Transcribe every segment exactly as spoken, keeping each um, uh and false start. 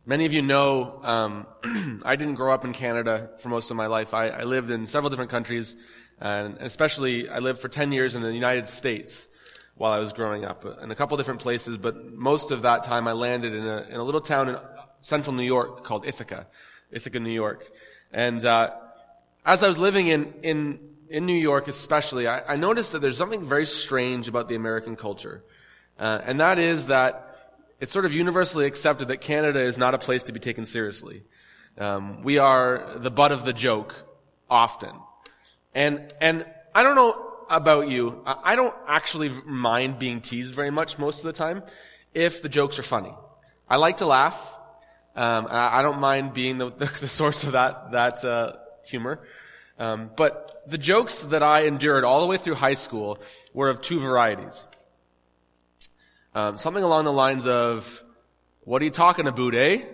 Many of you know um, I didn't grow up in Canada for most of my life. I, I lived in several different countries, and especially I lived for ten years in the United States while I was growing up, in a couple different places, but most of that time I landed in a, in a little town in central New York called Ithaca, Ithaca, New York. And uh, as I was living in, in, in New York especially, I, I noticed that there's something very strange about the American culture, uh, and that is that it's sort of universally accepted that Canada is not a place to be taken seriously. Um, we are the butt of the joke often. And, and I don't know about you, I don't actually mind being teased very much most of the time if the jokes are funny. I like to laugh. Um, I don't mind being the, the, the source of that, that, uh, humor. Um, but the jokes that I endured all the way through high school were of two varieties. Um, something along the lines of, what are you talking about, eh?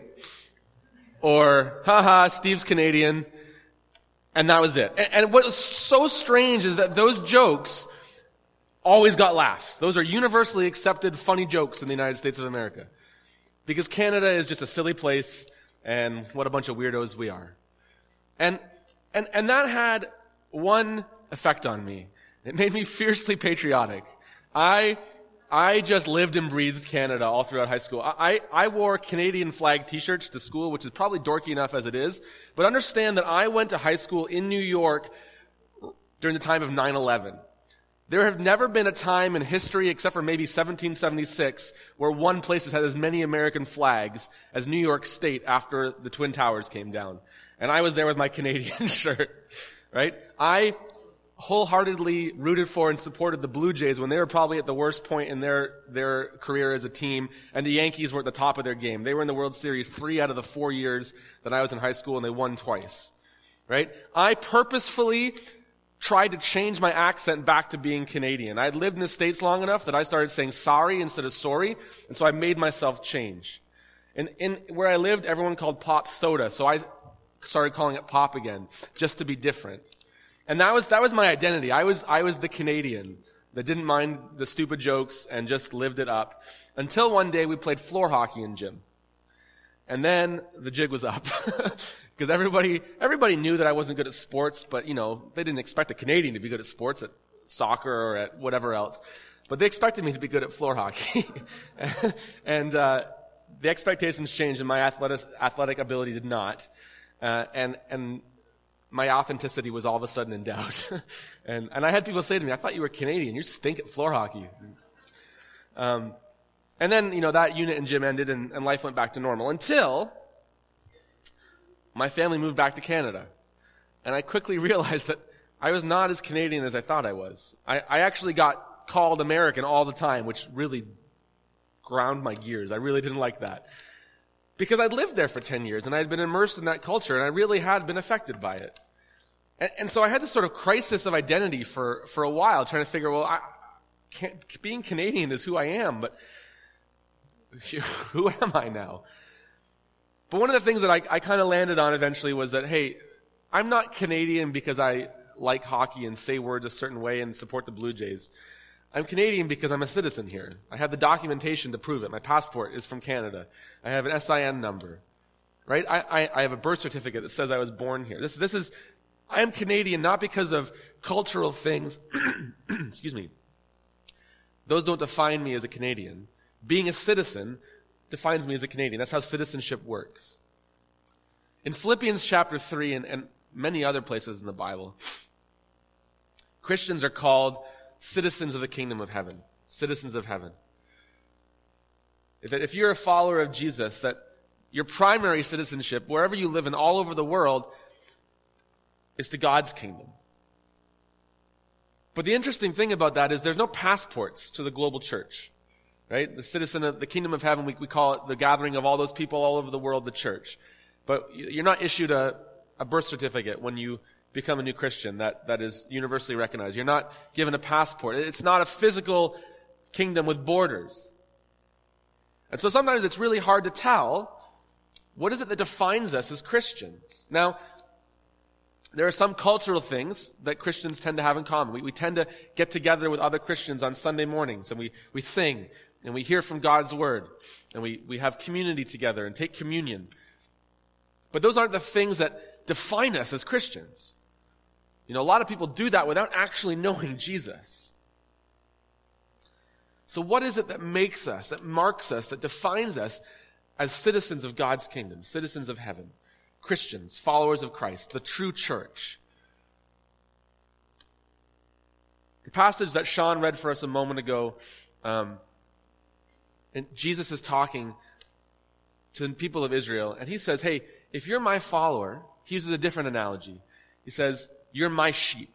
Or, haha, Steve's Canadian. And that was it. And, and what was so strange is that those jokes always got laughs. Those are universally accepted funny jokes in the United States of America. Because Canada is just a silly place, and what a bunch of weirdos we are. And, and, and that had one effect on me. It made me fiercely patriotic. I, I just lived and breathed Canada all throughout high school. I, I wore Canadian flag t-shirts to school, which is probably dorky enough as it is. But understand that I went to high school in New York during the time of nine eleven. There have never been a time in history, except for maybe seventeen seventy-six, where one place has had as many American flags as New York State after the Twin Towers came down. And I was there with my Canadian shirt, right? I wholeheartedly rooted for and supported the Blue Jays when they were probably at the worst point in their, their career as a team, and the Yankees were at the top of their game. They were in the World Series three out of the four years that I was in high school, and they won twice, right? I purposefully tried to change my accent back to being Canadian. I'd lived in the States long enough that I started saying sorry instead of sorry, and so I made myself change. And in where I lived, everyone called pop soda, so I started calling it pop again, just to be different. And that was, that was my identity. I was, I was the Canadian that didn't mind the stupid jokes and just lived it up. Until one day we played floor hockey in gym. And then the jig was up. Because everybody, everybody knew that I wasn't good at sports, but you know, they didn't expect a Canadian to be good at sports, at soccer or at whatever else. But they expected me to be good at floor hockey. and, uh, the expectations changed and my athletic, athletic ability did not. Uh, and, and, my authenticity was all of a sudden in doubt. and, and I had people say to me, I thought you were Canadian. You stink at floor hockey. Um, and then, you know, that unit in gym ended and, and life went back to normal until my family moved back to Canada. And I quickly realized that I was not as Canadian as I thought I was. I, I actually got called American all the time, which really ground my gears. I really didn't like that. Because I'd lived there for ten years and I'd been immersed in that culture and I really had been affected by it. And, and so I had this sort of crisis of identity for, for a while, trying to figure, well, I, can't, being Canadian is who I am, but who am I now? But one of the things that I, I kind of landed on eventually was that, hey, I'm not Canadian because I like hockey and say words a certain way and support the Blue Jays. I'm Canadian because I'm a citizen here. I have the documentation to prove it. My passport is from Canada. I have an S I N number, right? I, I, I have a birth certificate that says I was born here. This, this is, I am Canadian not because of cultural things. Excuse me. Those don't define me as a Canadian. Being a citizen defines me as a Canadian. That's how citizenship works. In Philippians chapter three and, and many other places in the Bible, Christians are called citizens of the kingdom of heaven. Citizens of heaven. That if you're a follower of Jesus, that your primary citizenship, wherever you live in all over the world, is to God's kingdom. But the interesting thing about that is there's no passports to the global church. Right? The citizen of the kingdom of heaven, we, we call it the gathering of all those people all over the world, the church. But you're not issued a, a birth certificate when you become a new Christian that, that is universally recognized. You're not given a passport. It's not a physical kingdom with borders. And so sometimes it's really hard to tell what is it that defines us as Christians. Now, there are some cultural things that Christians tend to have in common. We, we tend to get together with other Christians on Sunday mornings and we, we sing. and we hear from God's word, and we, we have community together and take communion. But those aren't the things that define us as Christians. You know, a lot of people do that without actually knowing Jesus. So what is it that makes us, that marks us, that defines us as citizens of God's kingdom, citizens of heaven, Christians, followers of Christ, the true church? The passage that Sean read for us a moment ago, um, and Jesus is talking to the people of Israel, and he says, hey, if you're my follower, he uses a different analogy. He says, you're my sheep.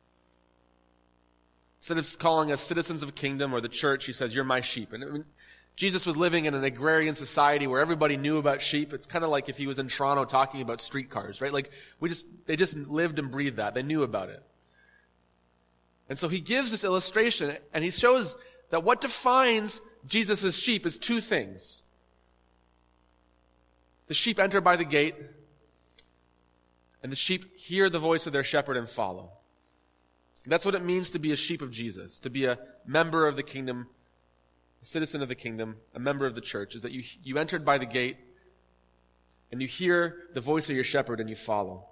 Instead of calling us citizens of kingdom or the church, he says, you're my sheep. And I mean, Jesus was living in an agrarian society where everybody knew about sheep. It's kind of like if he was in Toronto talking about streetcars, right? Like, we just, they just lived and breathed that. They knew about it. And so he gives this illustration, and he shows that what defines Jesus' sheep is two things. The sheep enter by the gate, and the sheep hear the voice of their shepherd and follow. That's what it means to be a sheep of Jesus, to be a member of the kingdom, a citizen of the kingdom, a member of the church, is that you, you entered by the gate, and you hear the voice of your shepherd and you follow.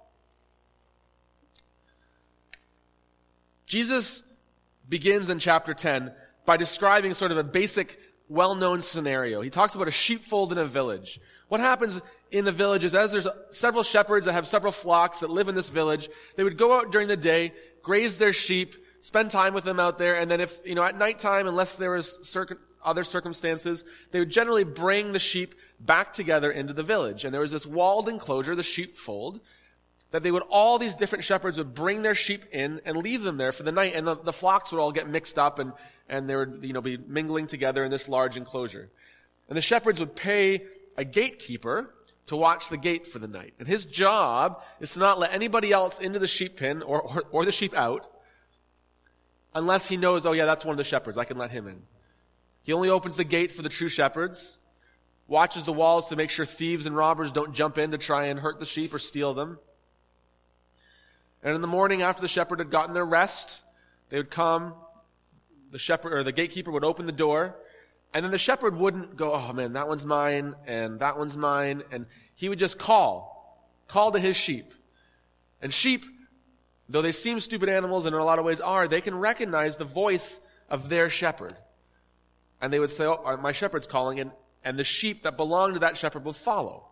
Jesus begins in chapter ten by describing sort of a basic, well-known scenario. He talks about a sheepfold in a village. What happens in the village is, as there's several shepherds that have several flocks that live in this village, they would go out during the day, graze their sheep, spend time with them out there, and then if, you know, at nighttime, unless there was circ- other circumstances, they would generally bring the sheep back together into the village. And there was this walled enclosure, the sheepfold, that they would, all these different shepherds would bring their sheep in and leave them there for the night, and the, the flocks would all get mixed up, and, and they would, you know, be mingling together in this large enclosure. And the shepherds would pay a gatekeeper to watch the gate for the night. And his job is to not let anybody else into the sheep pen or, or, or the sheep out unless he knows, oh yeah, that's one of the shepherds, I can let him in. He only opens the gate for the true shepherds, watches the walls to make sure thieves and robbers don't jump in to try and hurt the sheep or steal them. And in the morning, after the shepherd had gotten their rest, they would come, the shepherd or the gatekeeper would open the door, and then the shepherd wouldn't go, oh man, that one's mine, and that one's mine, and he would just call, call to his sheep. And sheep, though they seem stupid animals, and in a lot of ways are, they can recognize the voice of their shepherd. And they would say, oh, my shepherd's calling, and, and the sheep that belong to that shepherd would follow.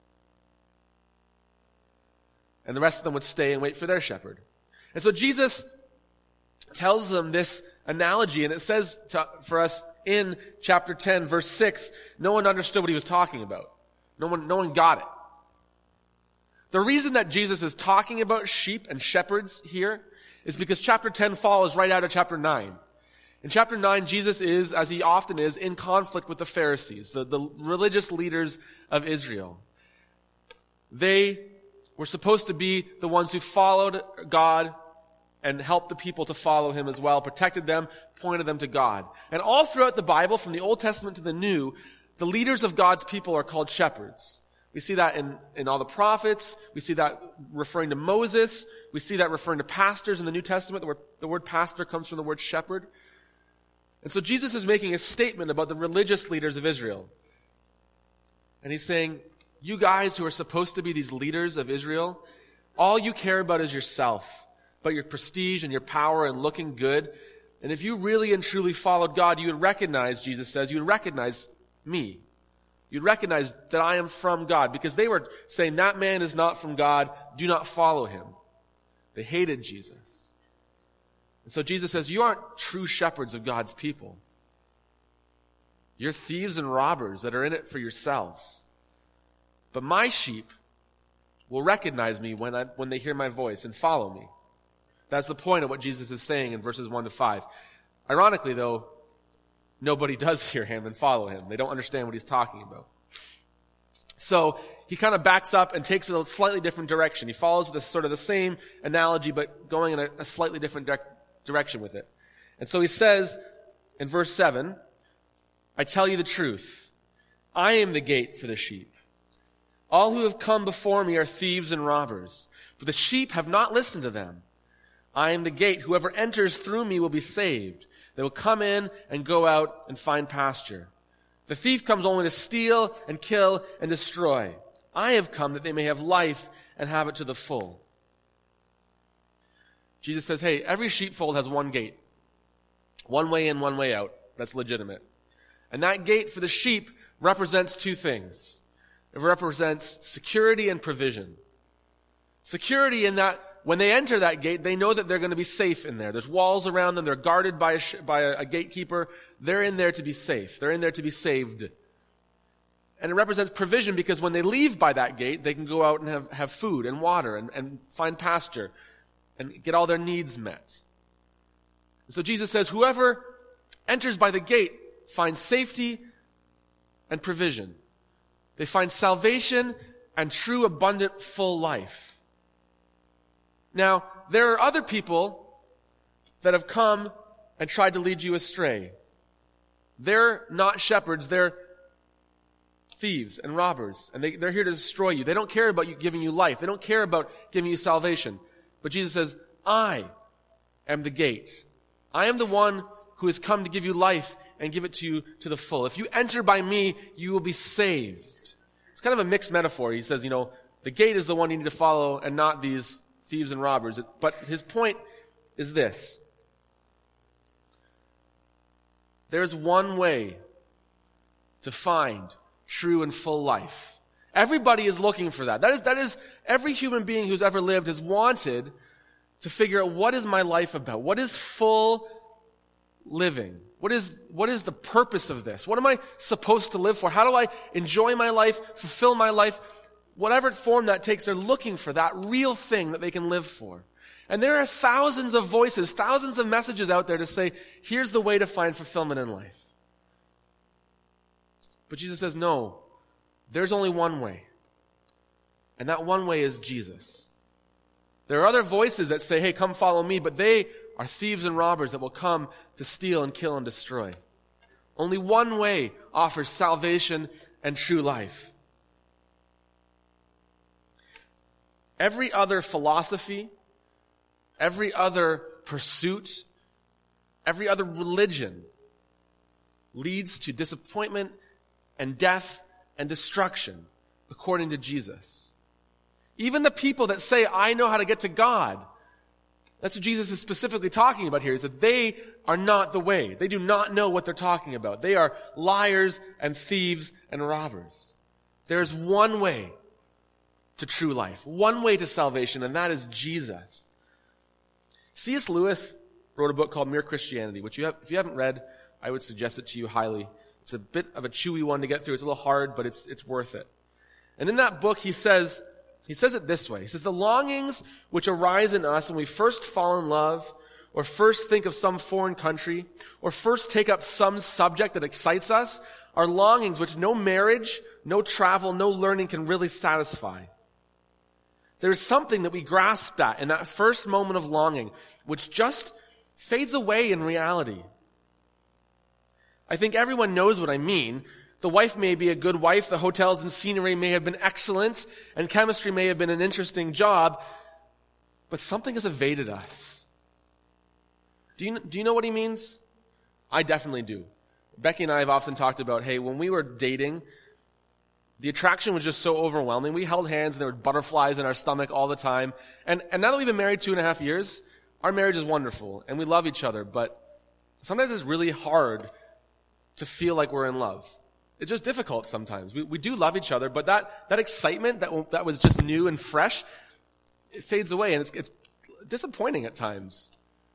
And the rest of them would stay and wait for their shepherd. And so Jesus tells them this analogy, and it says to, for us in chapter ten, verse six, no one understood what he was talking about. No one, no one got it. The reason that Jesus is talking about sheep and shepherds here is because chapter ten follows right out of chapter nine. In chapter nine, Jesus is, as he often is, in conflict with the Pharisees, the, the religious leaders of Israel. They were supposed to be the ones who followed God and helped the people to follow him as well, protected them, pointed them to God. And all throughout the Bible, from the Old Testament to the New, the leaders of God's people are called shepherds. We see that in, in all the prophets. We see that referring to Moses. We see that referring to pastors in the New Testament. The word, the word pastor comes from the word shepherd. And so Jesus is making a statement about the religious leaders of Israel. And he's saying, you guys who are supposed to be these leaders of Israel, all you care about is yourself, about your prestige and your power and looking good. And if you really and truly followed God, you would recognize, Jesus says, you would recognize me. You'd recognize that I am from God, because they were saying that man is not from God, do not follow him. They hated Jesus. And so Jesus says, you aren't true shepherds of God's people. You're thieves and robbers that are in it for yourselves. But my sheep will recognize me when I, when they hear my voice and follow me. That's the point of what Jesus is saying in verses one to five. Ironically, though, nobody does hear him and follow him. They don't understand what he's talking about. So he kind of backs up and takes it a slightly different direction. He follows with a, sort of the same analogy, but going in a, a slightly different di- direction with it. And so he says in verse seven, I tell you the truth. I am the gate for the sheep. All who have come before me are thieves and robbers, but the sheep have not listened to them. I am the gate. Whoever enters through me will be saved. They will come in and go out and find pasture. The thief comes only to steal and kill and destroy. I have come that they may have life and have it to the full. Jesus says, hey, every sheepfold has one gate. One way in, one way out. That's legitimate. And that gate for the sheep represents two things. It represents security and provision. Security in that when they enter that gate, they know that they're going to be safe in there. There's walls around them. They're guarded by a, sh- by a, a gatekeeper. They're in there to be safe. They're in there to be saved. And it represents provision because when they leave by that gate, they can go out and have, have food and water and, and find pasture and get all their needs met. And so Jesus says, whoever enters by the gate finds safety and provision. They find salvation and true, abundant, full life. Now, there are other people that have come and tried to lead you astray. They're not shepherds, they're thieves and robbers, and they, they're here to destroy you. They don't care about you giving you life. They don't care about giving you salvation. But Jesus says, I am the gate. I am the one who has come to give you life and give it to you to the full. If you enter by me, you will be saved. It's kind of a mixed metaphor. He says, you know, the gate is the one you need to follow and not these thieves and robbers. But his point is this. There's one way to find true and full life. Everybody is looking for that. That is, that is, every human being who's ever lived has wanted to figure out, what is my life about? What is full living? What is, what is the purpose of this? What am I supposed to live for? How do I enjoy my life, fulfill my life? Whatever form that takes, they're looking for that real thing that they can live for. And there are thousands of voices, thousands of messages out there to say, here's the way to find fulfillment in life. But Jesus says, no, there's only one way. And that one way is Jesus. There are other voices that say, hey, come follow me, but they are thieves and robbers that will come to steal and kill and destroy. Only one way offers salvation and true life. Every other philosophy, every other pursuit, every other religion leads to disappointment and death and destruction, according to Jesus. Even the people that say, I know how to get to God, that's what Jesus is specifically talking about here, is that they are not the way. They do not know what they're talking about. They are liars and thieves and robbers. There's one way to true life, one way to salvation, and that is Jesus. C S Lewis wrote a book called Mere Christianity, which you have, if you haven't read, I would suggest it to you highly. It's a bit of a chewy one to get through. It's a little hard, but it's it's worth it. And in that book, he says, he says it this way. He says, the longings which arise in us when we first fall in love, or first think of some foreign country, or first take up some subject that excites us, are longings which no marriage, no travel, no learning can really satisfy. There's something that we grasp at in that first moment of longing, which just fades away in reality. I think everyone knows what I mean. The wife may be a good wife, the hotels and scenery may have been excellent, and chemistry may have been an interesting job, but something has evaded us. Do you, do you know what he means? I definitely do. Becky and I have often talked about, hey, when we were dating, the attraction was just so overwhelming. We held hands and there were butterflies in our stomach all the time. And, and now that we've been married two and a half years, our marriage is wonderful and we love each other, but sometimes it's really hard to feel like we're in love. It's just difficult sometimes. We, we do love each other, but that, that excitement that, that was just new and fresh, it fades away and it's, it's disappointing at times.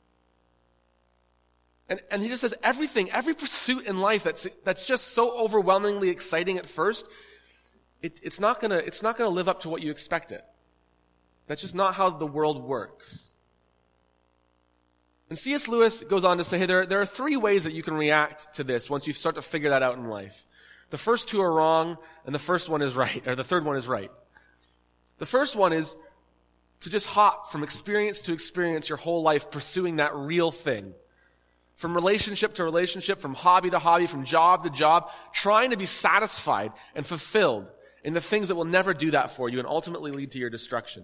And, and he just says everything, every pursuit in life that's, that's just so overwhelmingly exciting at first, It, it's not gonna, it's not gonna live up to what you expect it. That's just not how the world works. And C S Lewis goes on to say, hey, there, there are three ways that you can react to this once you start to figure that out in life. The first two are wrong, and the first one is right, or the third one is right. The first one is to just hop from experience to experience your whole life pursuing that real thing. From relationship to relationship, from hobby to hobby, from job to job, trying to be satisfied and fulfilled in the things that will never do that for you and ultimately lead to your destruction.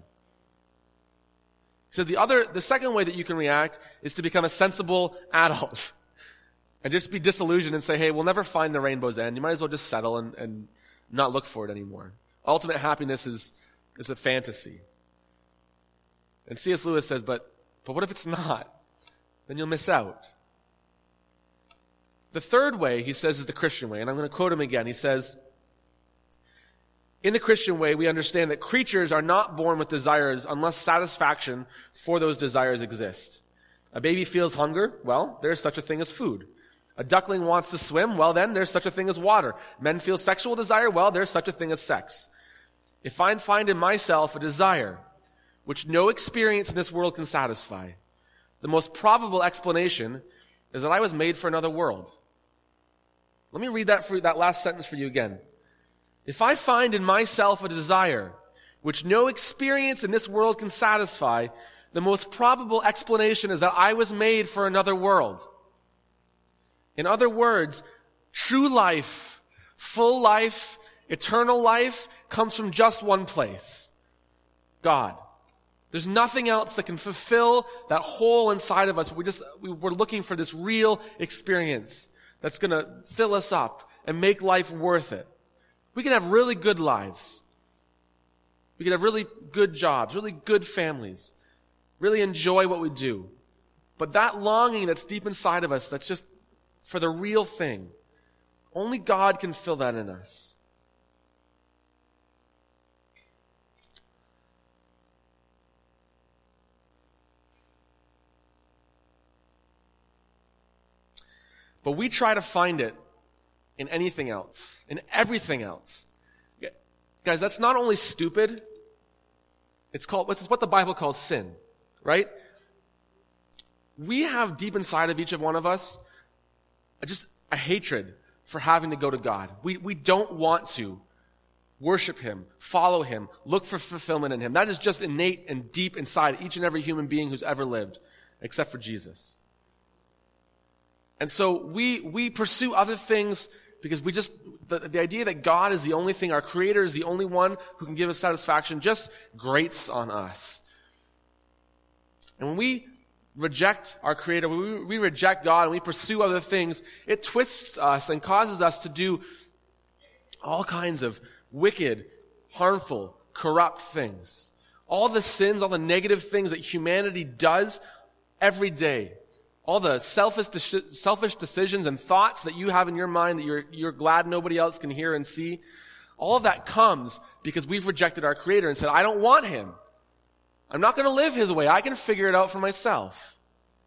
So the other, the second way that you can react is to become a sensible adult. and just be disillusioned and say, hey, we'll never find the rainbow's end. You might as well just settle and, and not look for it anymore. Ultimate happiness is, is a fantasy. And C S Lewis says, but, but what if it's not? Then you'll miss out. The third way, he says, is the Christian way. And I'm going to quote him again. He says, in the Christian way, we understand that creatures are not born with desires unless satisfaction for those desires exist. A baby feels hunger. Well, there's such a thing as food. A duckling wants to swim. Well, then there's such a thing as water. Men feel sexual desire. Well, there's such a thing as sex. If I find in myself a desire which no experience in this world can satisfy, the most probable explanation is that I was made for another world. Let me read that for that last sentence for you again. If I find in myself a desire which no experience in this world can satisfy, the most probable explanation is that I was made for another world. In other words, true life, full life, eternal life comes from just one place: God. There's nothing else that can fulfill that hole inside of us. We just, we, we're looking for this real experience that's going to fill us up and make life worth it. We can have really good lives. We can have really good jobs, really good families, really enjoy what we do. But that longing that's deep inside of us, that's just for the real thing, only God can fill that in us. But we try to find it in anything else, in everything else. Guys, that's not only stupid, it's called, it's what the Bible calls sin, right? We have deep inside of each of one of us just a hatred for having to go to God. We, we don't want to worship Him, follow Him, look for fulfillment in Him. That is just innate and deep inside each and every human being who's ever lived, except for Jesus. And so we, we pursue other things because we just, the, the idea that God is the only thing, our Creator is the only one who can give us satisfaction, just grates on us. And when we reject our Creator, when we, we reject God and we pursue other things, it twists us and causes us to do all kinds of wicked, harmful, corrupt things. All the sins, all the negative things that humanity does every day. All the selfish, selfish decisions and thoughts that you have in your mind that you're, you're glad nobody else can hear and see, all of that comes because we've rejected our Creator and said, I don't want Him. I'm not going to live His way. I can figure it out for myself.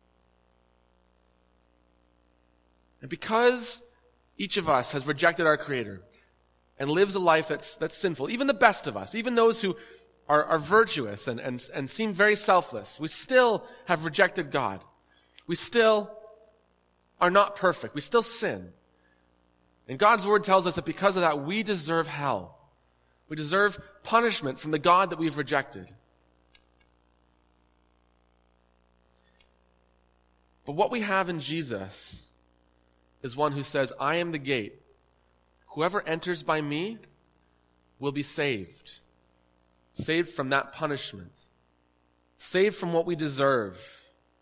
And because each of us has rejected our Creator and lives a life that's, that's sinful, even the best of us, even those who are, are virtuous and, and, and seem very selfless, we still have rejected God. We still are not perfect. We still sin. And God's Word tells us that because of that, we deserve hell. We deserve punishment from the God that we've rejected. But what we have in Jesus is one who says, I am the gate. Whoever enters by me will be saved. Saved from that punishment. Saved from what we deserve.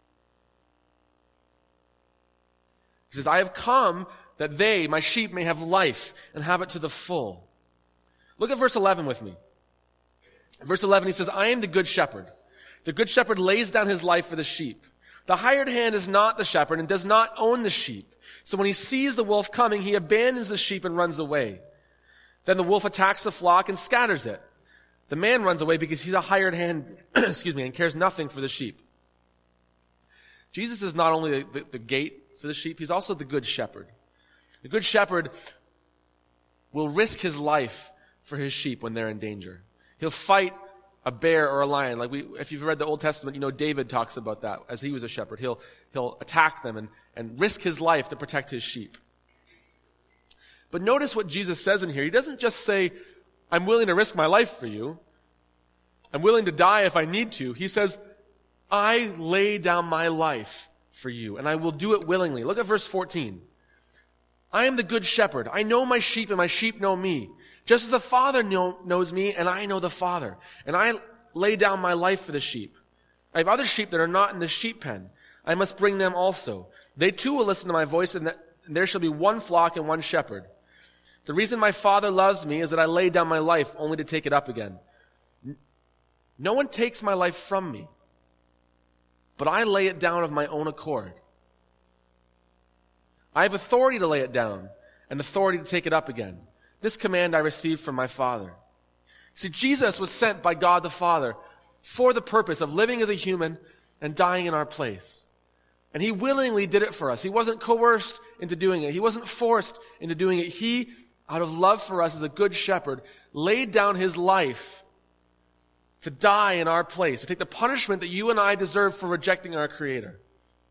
He says, I have come that they, my sheep, may have life and have it to the full. Look at verse eleven with me. Verse eleven, he says, I am the good shepherd. The good shepherd lays down his life for the sheep. The hired hand is not the shepherd and does not own the sheep. So when he sees the wolf coming, he abandons the sheep and runs away. Then the wolf attacks the flock and scatters it. The man runs away because he's a hired hand, excuse me, and cares nothing for the sheep. Jesus is not only the, the, the gate for the sheep, he's also the good shepherd. The good shepherd will risk his life for his sheep when they're in danger. He'll fight a bear or a lion. Like we, if you've read the Old Testament, you know David talks about that as he was a shepherd. He'll, he'll attack them and, and risk his life to protect his sheep. But notice what Jesus says in here. He doesn't just say, I'm willing to risk my life for you. I'm willing to die if I need to. He says, I lay down my life for you, and I will do it willingly. Look at verse fourteen. I am the good shepherd. I know my sheep, and my sheep know me. Just as the Father know, knows me, and I know the Father. And I lay down my life for the sheep. I have other sheep that are not in the sheep pen. I must bring them also. They too will listen to my voice, and there shall be one flock and one shepherd. The reason my Father loves me is that I lay down my life only to take it up again. No one takes my life from me, but I lay it down of my own accord. I have authority to lay it down and authority to take it up again. This command I received from my Father. See, Jesus was sent by God the Father for the purpose of living as a human and dying in our place. And he willingly did it for us. He wasn't coerced into doing it. He wasn't forced into doing it. He, out of love for us as a good shepherd, laid down his life to die in our place, to take the punishment that you and I deserve for rejecting our Creator.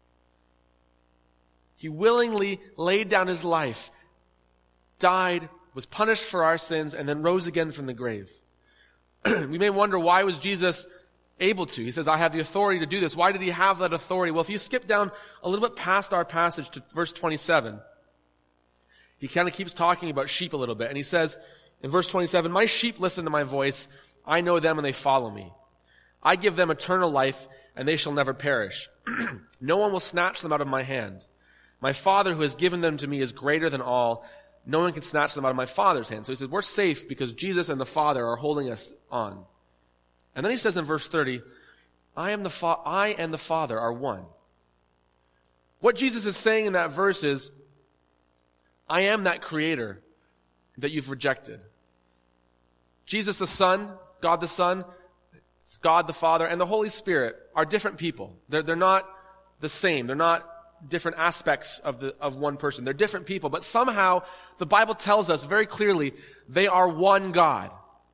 He willingly laid down his life, died, was punished for our sins, and then rose again from the grave. We may wonder, why was Jesus able to? He says, I have the authority to do this. Why did he have that authority? Well, if you skip down a little bit past our passage to verse twenty-seven, he kind of keeps talking about sheep a little bit. And he says in verse twenty-seven, my sheep listen to my voice. I know them and they follow me. I give them eternal life and they shall never perish. No one will snatch them out of my hand. My Father who has given them to me is greater than all. No one can snatch them out of my Father's hand. So he says, we're safe because Jesus and the Father are holding us on. And then he says in verse thirty, I am the fa- I and the Father are one. What Jesus is saying in that verse is, I am that Creator that you've rejected. Jesus the Son, God the Son, God the Father, and the Holy Spirit are different people. They're, they're not the same. They're not different aspects of the of one person. They're different people, but somehow the Bible tells us very clearly they are one God.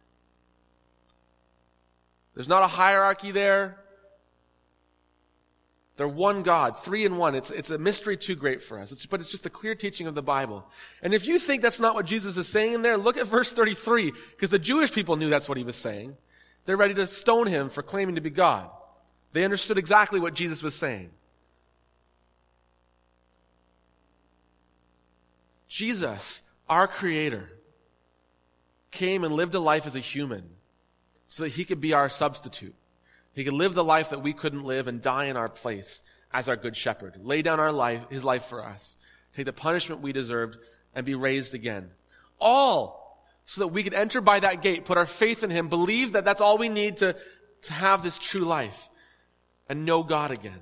There's not a hierarchy there. They're one God, three in one. It's, it's a mystery too great for us. It's, but it's just a clear teaching of the Bible. And if you think that's not what Jesus is saying in there, look at verse thirty-three, because the Jewish people knew that's what he was saying. They're ready to stone him for claiming to be God. They understood exactly what Jesus was saying. Jesus, our Creator, came and lived a life as a human so that he could be our substitute. He could live the life that we couldn't live and die in our place as our good shepherd. Lay down our life, his life for us. Take the punishment we deserved and be raised again. All so that we could enter by that gate, put our faith in him, believe that that's all we need to, to have this true life and know God again.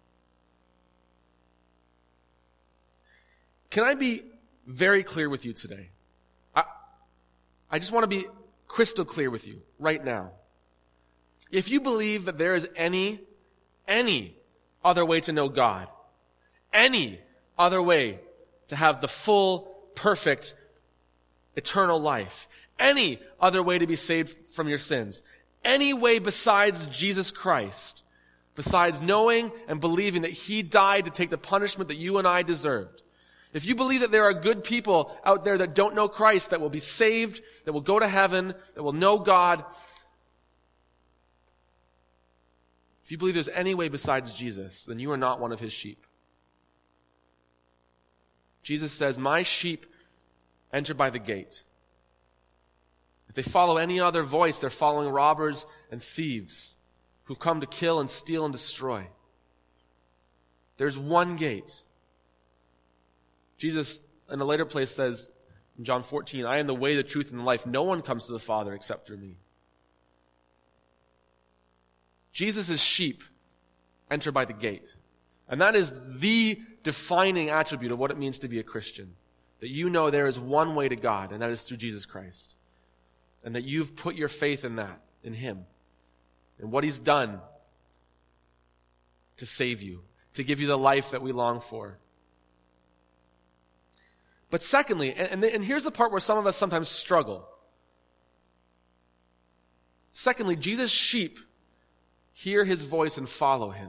Can I be very clear with you today? I, I just want to be crystal clear with you right now. If you believe that there is any, any other way to know God, any other way to have the full, perfect, eternal life, any other way to be saved from your sins, any way besides Jesus Christ, besides knowing and believing that he died to take the punishment that you and I deserved, if you believe that there are good people out there that don't know Christ, that will be saved, that will go to heaven, that will know God, if you believe there's any way besides Jesus, then you are not one of his sheep. Jesus says, my sheep enter by the gate. If they follow any other voice, they're following robbers and thieves who come to kill and steal and destroy. There's one gate. Jesus, in a later place, says in John fourteen, I am the way, the truth, and the life. No one comes to the Father except through me. Jesus' sheep enter by the gate. And that is the defining attribute of what it means to be a Christian. That you know there is one way to God, and that is through Jesus Christ. And that you've put your faith in that, in him. And what he's done to save you, to give you the life that we long for. But secondly, and, and here's the part where some of us sometimes struggle. Secondly, Jesus' sheep hear his voice and follow him.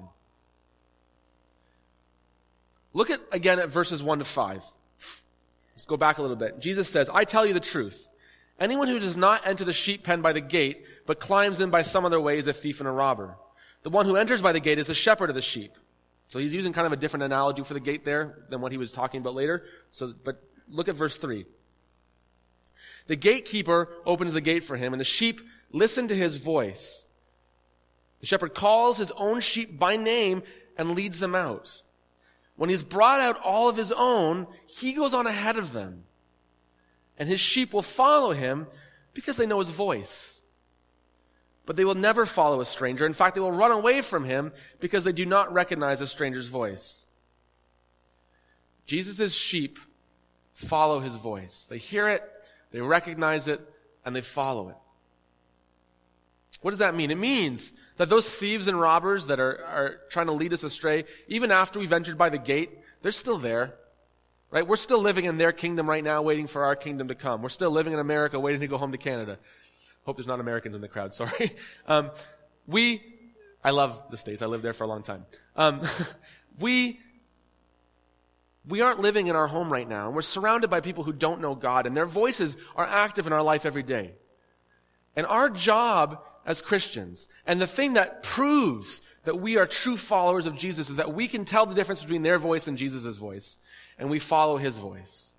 Look at again at verses one to five. Let's go back a little bit. Jesus says, I tell you the truth. Anyone who does not enter the sheep pen by the gate, but climbs in by some other way is a thief and a robber. The one who enters by the gate is the shepherd of the sheep. So he's using kind of a different analogy for the gate there than what he was talking about later. So, but look at verse three. The gatekeeper opens the gate for him, and the sheep listen to his voice. The shepherd calls his own sheep by name and leads them out. when he's brought out all of his own, he goes on ahead of them. And his sheep will follow him because they know his voice. But they will never follow a stranger. In fact, they will run away from him because they do not recognize a stranger's voice. Jesus' sheep follow his voice. They hear it, they recognize it, and they follow it. What does that mean? It means that those thieves and robbers that are, are trying to lead us astray, even after we've entered by the gate, they're still there. Right? We're still living in their kingdom right now, waiting for our kingdom to come. We're still living in America, waiting to go home to Canada. Hope there's not Americans in the crowd, sorry. Um, we, I love the States. I lived there for a long time. Um, we, we aren't living in our home right now. And we're surrounded by people who don't know God, and their voices are active in our life every day. And our job as Christians, and the thing that proves that we are true followers of Jesus, is that we can tell the difference between their voice and Jesus' voice. And we follow his voice,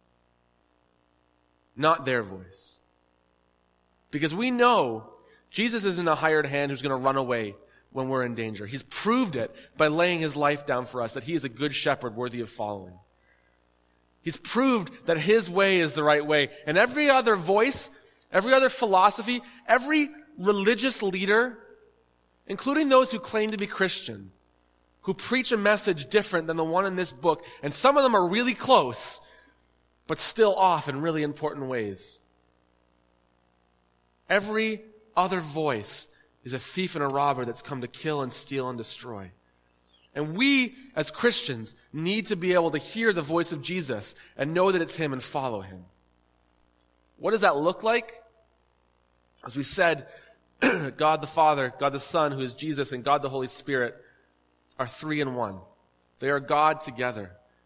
not their voice. Because we know Jesus isn't a hired hand who's going to run away when we're in danger. He's proved it by laying his life down for us, that he is a good shepherd worthy of following. He's proved that his way is the right way. And every other voice, every other philosophy, every religious leader, including those who claim to be Christian, who preach a message different than the one in this book, and some of them are really close, but still off in really important ways. Every other voice is a thief and a robber that's come to kill and steal and destroy. And we, as Christians, need to be able to hear the voice of Jesus and know that it's him and follow him. What does that look like? As we said, God the Father, God the Son, who is Jesus, and God the Holy Spirit are three in one. They are God together.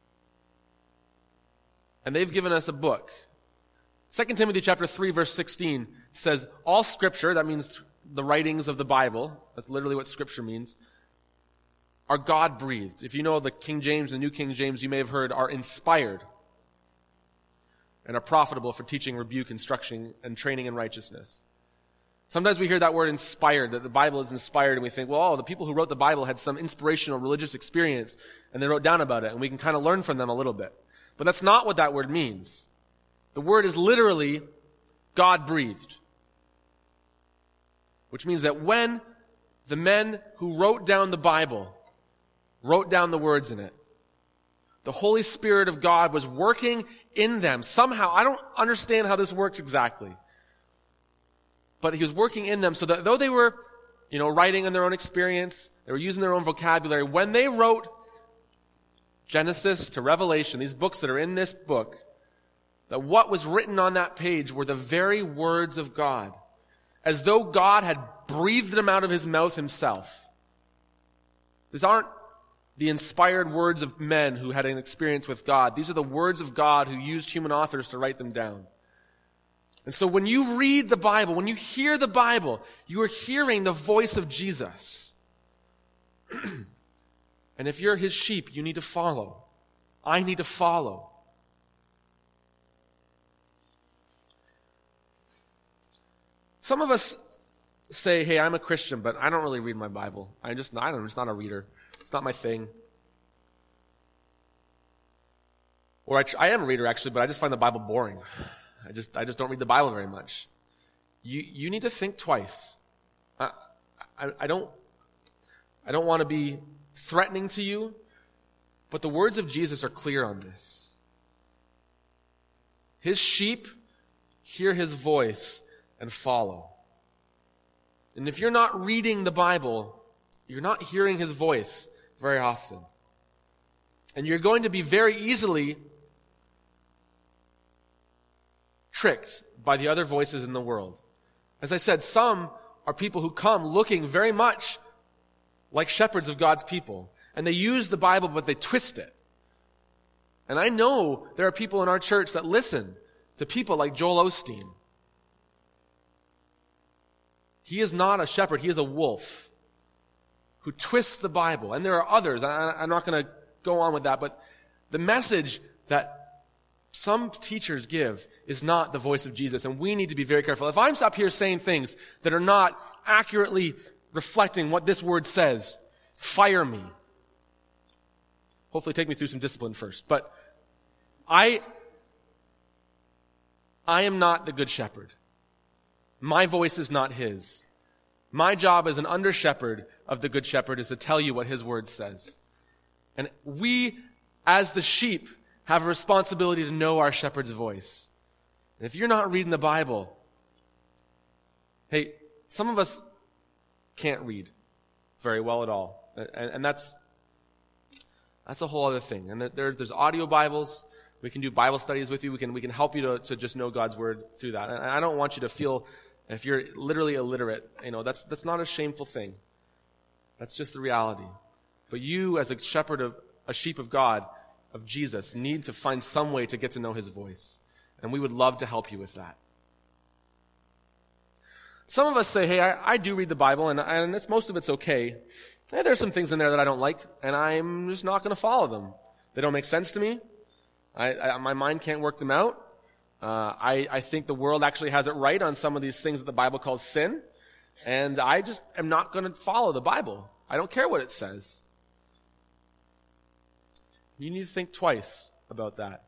And they've given us a book. Second Timothy chapter three, verse sixteen says, all scripture, that means the writings of the Bible, that's literally what scripture means, are God-breathed. If you know the King James and New King James, you may have heard, are inspired and are profitable for teaching, rebuke, instruction, and training in righteousness. Sometimes we hear that word inspired, that the Bible is inspired, and we think, well, oh, the people who wrote the Bible had some inspirational religious experience, and they wrote down about it, and we can kind of learn from them a little bit. But that's not what that word means. The word is literally God-breathed, which means that when the men who wrote down the Bible wrote down the words in it, the Holy Spirit of God was working in them. Somehow, I don't understand how this works exactly. But he was working in them so that though they were, you know, writing in their own experience, they were using their own vocabulary, when they wrote Genesis to Revelation, these books that are in this book, that what was written on that page were the very words of God, as though God had breathed them out of his mouth himself. These aren't the inspired words of men who had an experience with God. These are the words of God who used human authors to write them down. And so when you read the Bible, when you hear the Bible, you are hearing the voice of Jesus. And if you're his sheep, you need to follow. I need to follow. Some of us say, hey, I'm a Christian, but I don't really read my Bible. I just, I don't, I'm just not a reader. It's not my thing. Or I, I am a reader, actually, but I just find the Bible boring. I just I just don't read the Bible very much. You you need to think twice. I I, I don't I don't want to be threatening to you, but the words of Jesus are clear on this. His sheep hear his voice and follow. And if you're not reading the Bible, you're not hearing his voice very often. And you're going to be very easily tricked by the other voices in the world. As I said, some are people who come looking very much like shepherds of God's people. And they use the Bible, but they twist it. And I know there are people in our church that listen to people like Joel Osteen. He is not a shepherd. He is a wolf who twists the Bible. And there are others. I, I'm not going to go on with that. But the message that some teachers give is not the voice of Jesus, and we need to be very careful. If I'm up here saying things that are not accurately reflecting what this word says, fire me. hopefully take me through some discipline first. But I, I am not the good shepherd. My voice is not his. My job as an under-shepherd of the good shepherd is to tell you what his word says. And we, as the sheep, have a responsibility to know our shepherd's voice. And if you're not reading the Bible, hey, some of us can't read very well at all. And, and that's that's a whole other thing. And there, there's audio Bibles. We can do Bible studies with you. We can we can help you to, to just know God's word through that. And I don't want you to feel, if you're literally illiterate, you know, that's that's not a shameful thing. That's just the reality. But you, as a shepherd of a sheep of God, of Jesus, need to find some way to get to know his voice. And we would love to help you with that. Some of us say, hey, I, I do read the Bible, and, and it's, most of it's okay. Hey, there's some things in there that I don't like, and I'm just not going to follow them. They don't make sense to me. I, I, my mind can't work them out. Uh, I, I think the world actually has it right on some of these things that the Bible calls sin, and I just am not going to follow the Bible. I don't care what it says. You need to think twice about that.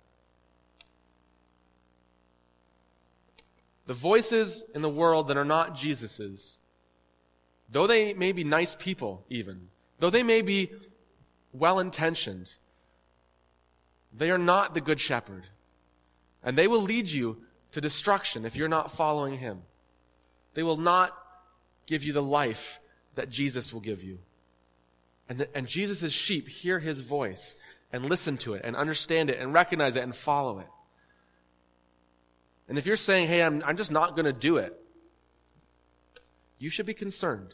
The voices in the world that are not Jesus's, though they may be nice people even, though they may be well-intentioned, they are not the good shepherd. And they will lead you to destruction if you're not following him. They will not give you the life that Jesus will give you. And, the, and Jesus' sheep hear his voice and listen to it and understand it and recognize it and follow it. And if you're saying, hey, I'm, I'm just not going to do it, you should be concerned.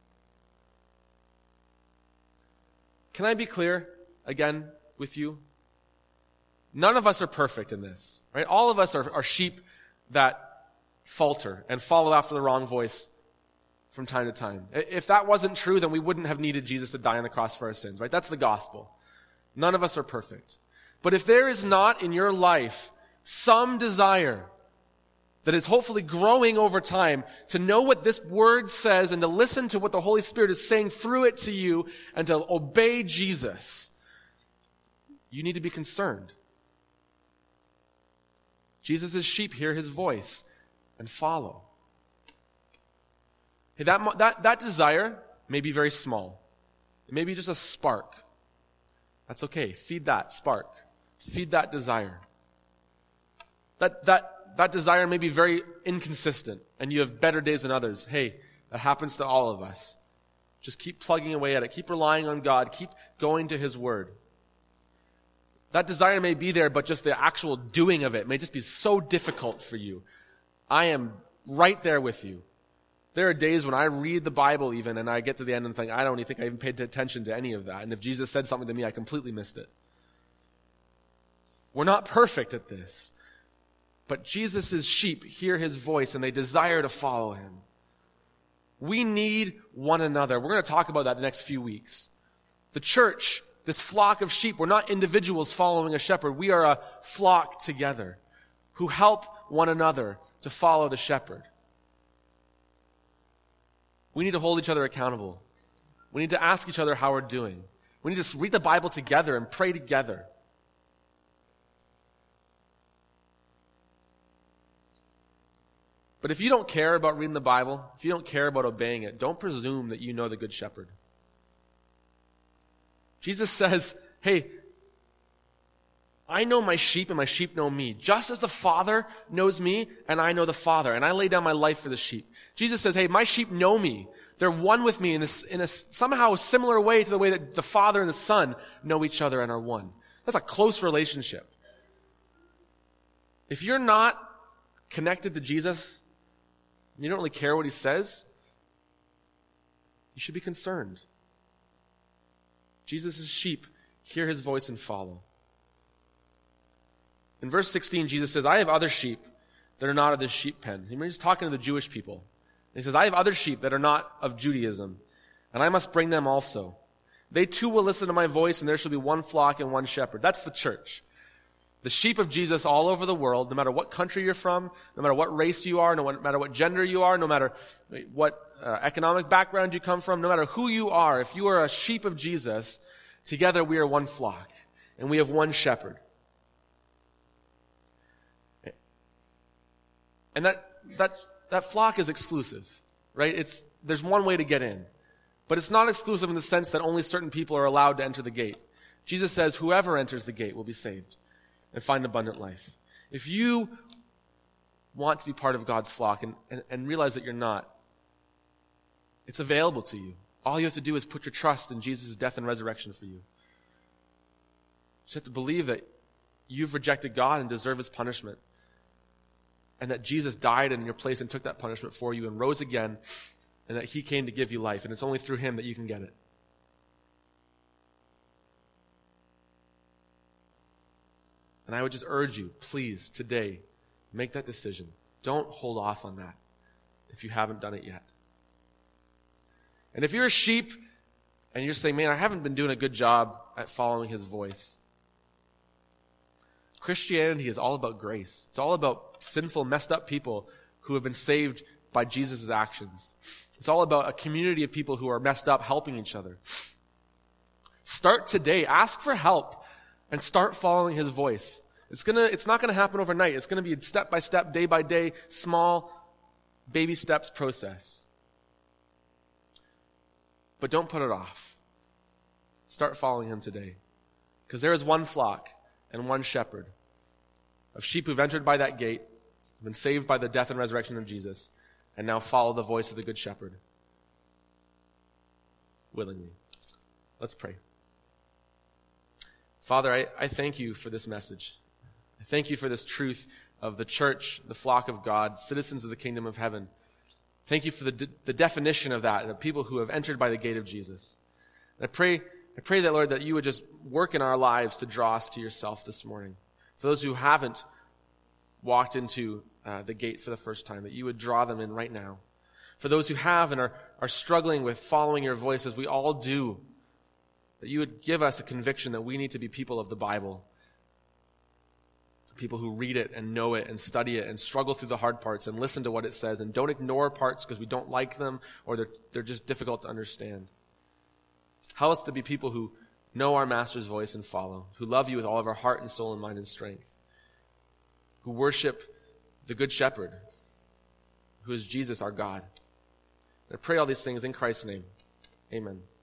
Can I be clear again with you? None of us are perfect in this, right? All of us are, are sheep that falter and follow after the wrong voice from time to time. If that wasn't true, then we wouldn't have needed Jesus to die on the cross for our sins, right? That's the gospel. None of us are perfect. But if there is not in your life some desire that is hopefully growing over time to know what this word says and to listen to what the Holy Spirit is saying through it to you and to obey Jesus, you need to be concerned. Jesus' sheep hear his voice and follow. Hey, that, that, that desire may be very small. It may be just a spark. That's okay. Feed that spark. Feed that desire. That, that, that desire may be very inconsistent, and you have better days than others. Hey, that happens to all of us. Just keep plugging away at it. Keep relying on God. Keep going to his word. That desire may be there, but just the actual doing of it may just be so difficult for you. I am right there with you. There are days when I read the Bible even, and I get to the end and think, I don't even think I even paid attention to any of that. And if Jesus said something to me, I completely missed it. We're not perfect at this. But Jesus' sheep hear his voice and they desire to follow him. We need one another. We're going to talk about that the next few weeks. The church, this flock of sheep, we're not individuals following a shepherd. We are a flock together who help one another to follow the shepherd. We need to hold each other accountable. We need to ask each other how we're doing. We need to read the Bible together and pray together. But if you don't care about reading the Bible, if you don't care about obeying it, don't presume that you know the Good Shepherd. Jesus says, hey, I know my sheep and my sheep know me, just as the Father knows me and I know the Father, and I lay down my life for the sheep. Jesus says, hey, my sheep know me. They're one with me in, this, in a somehow similar way to the way that the Father and the Son know each other and are one. That's a close relationship. If you're not connected to Jesus, you don't really care what he says, you should be concerned. Jesus' sheep hear his voice and follow. In verse sixteen, Jesus says, I have other sheep that are not of this sheep pen. He's talking to the Jewish people. He says, I have other sheep that are not of Judaism, and I must bring them also. They too will listen to my voice, and there shall be one flock and one shepherd. That's the church. The sheep of Jesus all over the world, no matter what country you're from, no matter what race you are, no matter what gender you are, no matter what uh, economic background you come from, no matter who you are, if you are a sheep of Jesus, together we are one flock. and we have one shepherd. And that that that flock is exclusive, right? It's there's one way to get in. But it's not exclusive in the sense that only certain people are allowed to enter the gate. Jesus says whoever enters the gate will be saved and find abundant life. If you want to be part of God's flock and, and, and realize that you're not, it's available to you. All you have to do is put your trust in Jesus' death and resurrection for you. You just have to believe that you've rejected God and deserve his punishment, and that Jesus died in your place and took that punishment for you and rose again, and that he came to give you life, and it's only through him that you can get it. And I would just urge you, please, today, make that decision. Don't hold off on that if you haven't done it yet. And if you're a sheep and you're saying, man, I haven't been doing a good job at following his voice. Christianity is all about grace. It's all about sinful, messed up people who have been saved by Jesus' actions. It's all about a community of people who are messed up helping each other. Start today. Ask for help and start following his voice. It's gonna, it's not going to happen overnight. It's going to be a step-by-step, day-by-day, small, baby steps process. But don't put it off. Start following him today. Because there is one flock and one shepherd of sheep who've entered by that gate, been saved by the death and resurrection of Jesus, and now follow the voice of the Good Shepherd willingly. Let's pray. Father, I, I thank you for this message. I thank you for this truth of the church, the flock of God, citizens of the kingdom of heaven. Thank you for the, de- the definition of that, the people who have entered by the gate of Jesus. And I pray, I pray that, Lord, that you would just work in our lives to draw us to yourself this morning. For those who haven't walked into uh, the gate for the first time, that you would draw them in right now. For those who have and are, are struggling with following your voice, as we all do, that you would give us a conviction that we need to be people of the Bible. People who read it and know it and study it and struggle through the hard parts and listen to what it says and don't ignore parts because we don't like them or they're, they're just difficult to understand. Help us to be people who know our Master's voice and follow, who love you with all of our heart and soul and mind and strength, who worship the Good Shepherd, who is Jesus our God. And I pray all these things in Christ's name. Amen.